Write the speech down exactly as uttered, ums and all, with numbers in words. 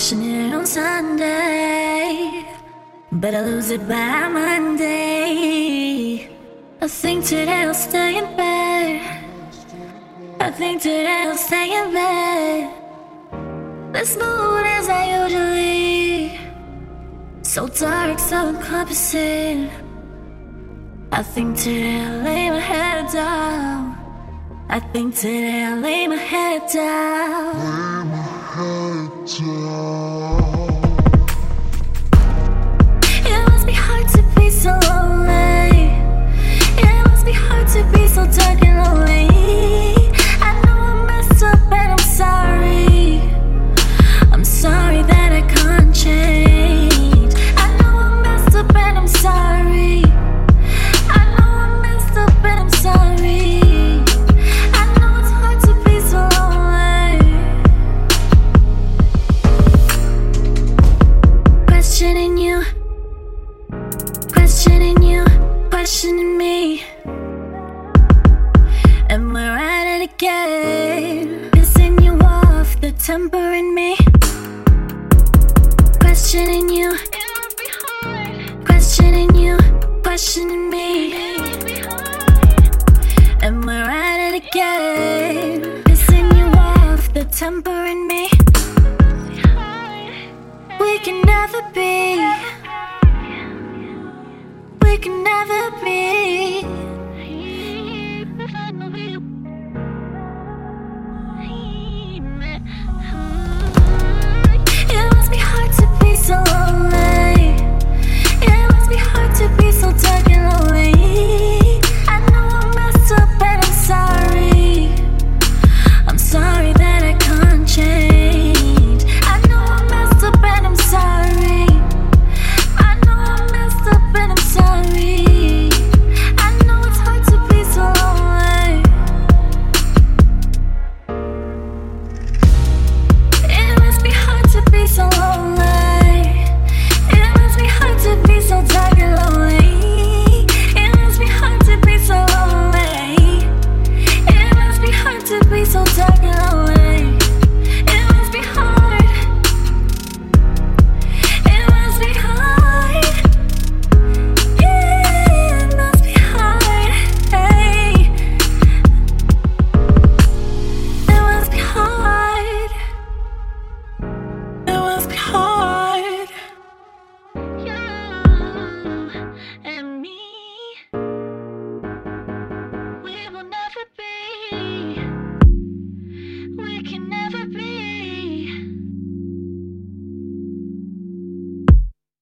passionate on Sunday, but I lose it by Monday. I think today I'll stay in bed. I think today I'll stay in bed. This mood as I usually, so dark, so encompassing. I think today I'll lay my head down. I think today I'll lay my head down. Lay my head down. It must be hard to be so lonely. It must be hard to be so dark and lonely. I know I messed up and I'm sorry. I'm sorry that I can't change. I know I messed up and I'm sorry. I know I messed up and I'm sorry. I know it's hard to be so lonely. Questioning you, questioning you, questioning me, and we're at it again. Pissing you off, the temper in me. Questioning you, questioning you, questioning me, and we're at it again. Pissing you off, the temper in me. We can never be